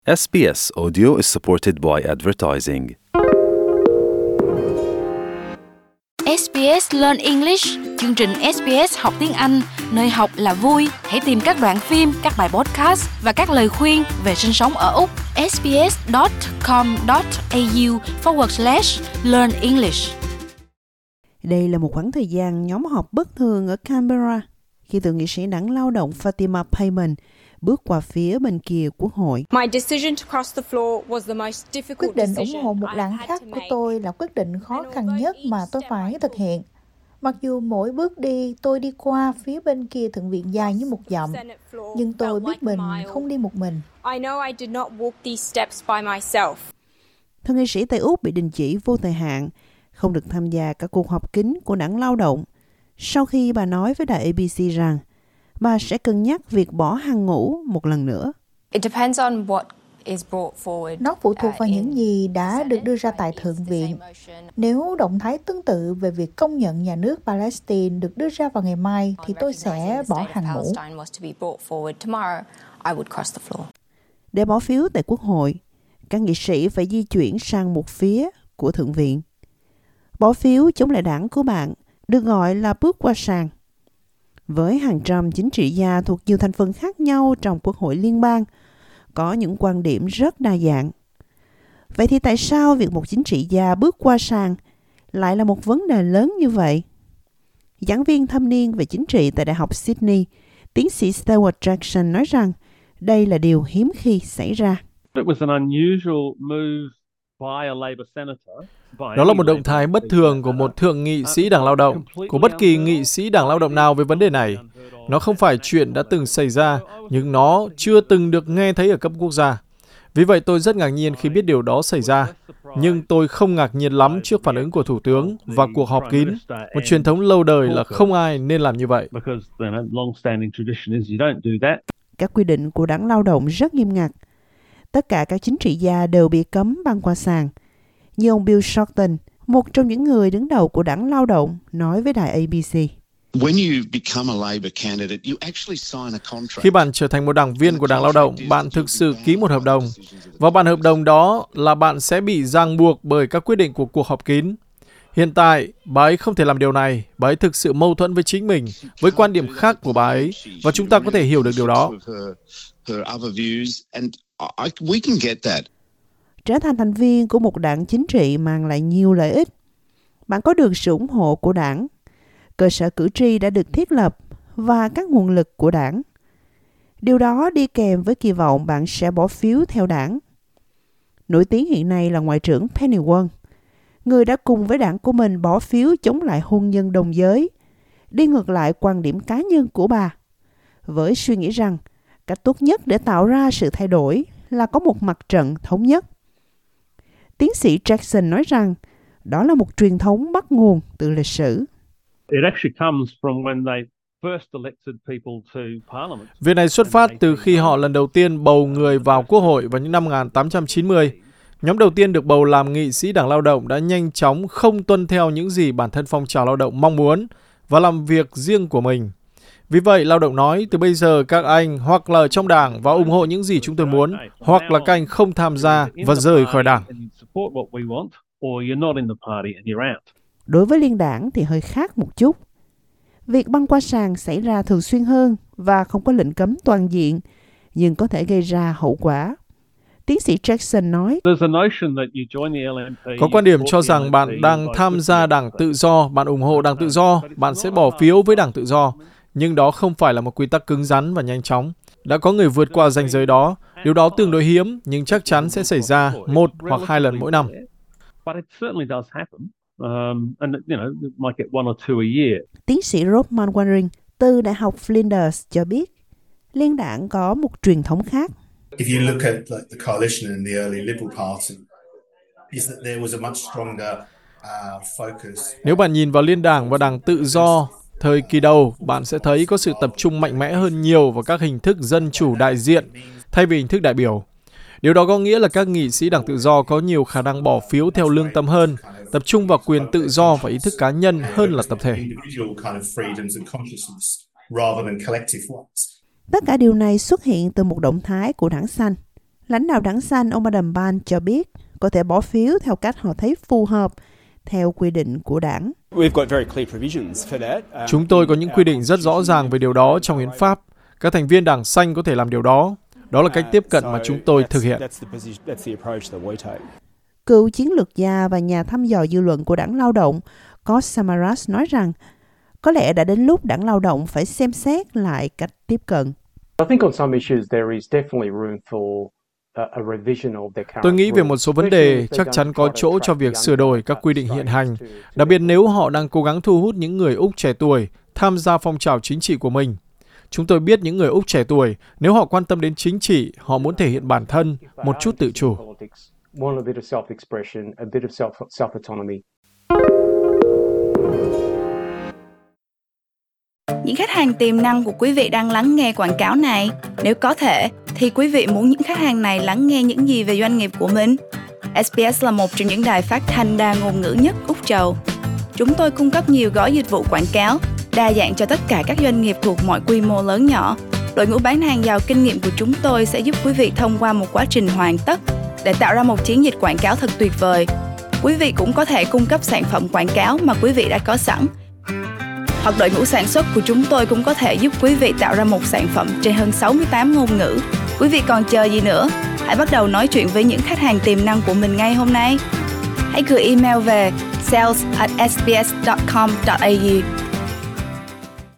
SBS Audio is supported by advertising. SBS Learn English, chương trình SBS học tiếng Anh, nơi học là vui. Hãy tìm các đoạn phim, các bài podcast và các lời khuyên về sinh sống ở Úc. sbs.com.au/learn English. Đây là một khoảng thời gian nhóm họp bất thường ở Canberra khi thượng nghị sĩ đảng lao động Fatima Payman bước qua phía bên kia Quốc hội. Quyết định ủng hộ một đảng khác của tôi là quyết định khó khăn nhất mà tôi phải thực hiện. Mặc dù mỗi bước đi tôi đi qua phía bên kia Thượng viện dài như một dặm, nhưng tôi biết mình không đi một mình. Thượng nghị sĩ Tây Úc bị đình chỉ vô thời hạn, không được tham gia các cuộc họp kín của đảng lao động, sau khi bà nói với đài ABC rằng bà sẽ cân nhắc việc bỏ hàng ngũ một lần nữa. Nó phụ thuộc vào những gì đã được đưa ra tại Thượng viện. Nếu động thái tương tự về việc công nhận nhà nước Palestine được đưa ra vào ngày mai, thì tôi sẽ bỏ hàng ngũ. Để bỏ phiếu tại Quốc hội, các nghị sĩ phải di chuyển sang một phía của Thượng viện. Bỏ phiếu chống lại đảng của bạn được gọi là bước qua sàn. Với hàng trăm chính trị gia thuộc nhiều thành phần khác nhau trong Quốc hội liên bang, có những quan điểm rất đa dạng. Vậy thì tại sao việc một chính trị gia bước qua sàn lại là một vấn đề lớn như vậy? Giảng viên thâm niên về chính trị tại Đại học Sydney, tiến sĩ Stewart Jackson nói rằng đây là điều hiếm khi xảy ra. Đó là một động thái bất thường của một thượng nghị sĩ đảng lao động, của bất kỳ nghị sĩ đảng lao động nào về vấn đề này. Nó không phải chuyện đã từng xảy ra, nhưng nó chưa từng được nghe thấy ở cấp quốc gia. Vì vậy tôi rất ngạc nhiên khi biết điều đó xảy ra. Nhưng tôi không ngạc nhiên lắm trước phản ứng của Thủ tướng và cuộc họp kín. Một truyền thống lâu đời là không ai nên làm như vậy. Các quy định của đảng lao động rất nghiêm ngặt. Tất cả các chính trị gia đều bị cấm băng qua sàn. Như ông Bill Shorten, một trong những người đứng đầu của đảng lao động, nói với đài ABC. Khi bạn trở thành một đảng viên của đảng lao động, bạn thực sự ký một hợp đồng. Và bản hợp đồng đó là bạn sẽ bị ràng buộc bởi các quyết định của cuộc họp kín. Hiện tại, bà ấy không thể làm điều này. Bà ấy thực sự mâu thuẫn với chính mình, với quan điểm khác của bà ấy. Và chúng ta có thể hiểu được điều đó. Trở thành thành viên của một đảng chính trị mang lại nhiều lợi ích. Bạn có được sự ủng hộ của đảng, cơ sở cử tri đã được thiết lập và các nguồn lực của đảng. Điều đó đi kèm với kỳ vọng bạn sẽ bỏ phiếu theo đảng. Nổi tiếng hiện nay là Ngoại trưởng Penny Wong, người đã cùng với đảng của mình bỏ phiếu chống lại hôn nhân đồng giới, đi ngược lại quan điểm cá nhân của bà, với suy nghĩ rằng cách tốt nhất để tạo ra sự thay đổi là có một mặt trận thống nhất. Tiến sĩ Jackson nói rằng đó là một truyền thống bắt nguồn từ lịch sử. Việc này xuất phát từ khi họ lần đầu tiên bầu người vào Quốc hội vào những năm 1890. Nhóm đầu tiên được bầu làm nghị sĩ đảng lao động đã nhanh chóng không tuân theo những gì bản thân phong trào lao động mong muốn và làm việc riêng của mình. Vì vậy, lao động nói, từ bây giờ các anh hoặc là ở trong đảng và ủng hộ những gì chúng tôi muốn, hoặc là các anh không tham gia và rời khỏi đảng. Đối với liên đảng thì hơi khác một chút. Việc băng qua sàn xảy ra thường xuyên hơn và không có lệnh cấm toàn diện, nhưng có thể gây ra hậu quả. Tiến sĩ Jackson nói, có quan điểm cho rằng bạn đang tham gia đảng tự do, bạn ủng hộ đảng tự do, bạn sẽ bỏ phiếu với đảng tự do. Nhưng đó không phải là một quy tắc cứng rắn và nhanh chóng. Đã có người vượt qua ranh giới đó. Điều đó tương đối hiếm, nhưng chắc chắn sẽ xảy ra 1 hoặc 2 lần mỗi năm. Tiến sĩ Rob Manwaring từ Đại học Flinders cho biết, liên đảng có một truyền thống khác. Nếu bạn nhìn vào liên đảng và đảng tự do, thời kỳ đầu, bạn sẽ thấy có sự tập trung mạnh mẽ hơn nhiều vào các hình thức dân chủ đại diện thay vì hình thức đại biểu. Điều đó có nghĩa là các nghị sĩ đảng tự do có nhiều khả năng bỏ phiếu theo lương tâm hơn, tập trung vào quyền tự do và ý thức cá nhân hơn là tập thể. Tất cả điều này xuất hiện từ một động thái của đảng Xanh, Lãnh đạo đảng xanh ông Adam Ban cho biết có thể bỏ phiếu theo cách họ thấy phù hợp theo quy định của đảng. Chúng tôi có những quy định rất rõ ràng về điều đó trong hiến pháp. Các thành viên đảng xanh có thể làm điều đó. Đó là cách tiếp cận mà chúng tôi thực hiện. Cựu chiến lược gia và nhà thăm dò dư luận của đảng Lao động Kosh Samaras nói rằng có lẽ đã đến lúc đảng Lao động phải xem xét lại cách tiếp cận. Tôi nghĩ về một số vấn đề chắc chắn có chỗ cho việc sửa đổi các quy định hiện hành, đặc biệt nếu họ đang cố gắng thu hút những người Úc trẻ tuổi tham gia phong trào chính trị của mình. Chúng tôi biết những người Úc trẻ tuổi, nếu họ quan tâm đến chính trị, họ muốn thể hiện bản thân, một chút tự chủ. Những khách hàng tiềm năng của quý vị đang lắng nghe quảng cáo này. Nếu có thể, thì quý vị muốn những khách hàng này lắng nghe những gì về doanh nghiệp của mình? SBS là một trong những đài phát thanh đa ngôn ngữ nhất Úc Châu. Chúng tôi cung cấp nhiều gói dịch vụ quảng cáo, đa dạng cho tất cả các doanh nghiệp thuộc mọi quy mô lớn nhỏ. Đội ngũ bán hàng giàu kinh nghiệm của chúng tôi sẽ giúp quý vị thông qua một quá trình hoàn tất để tạo ra một chiến dịch quảng cáo thật tuyệt vời. Quý vị cũng có thể cung cấp sản phẩm quảng cáo mà quý vị đã có sẵn. Hoặc đội ngũ sản xuất của chúng tôi cũng có thể giúp quý vị tạo ra một sản phẩm trên hơn 68 ngôn ngữ. Quý vị còn chờ gì nữa? Hãy bắt đầu nói chuyện với những khách hàng tiềm năng của mình ngay hôm nay. Hãy gửi email về sales@sbs.com.au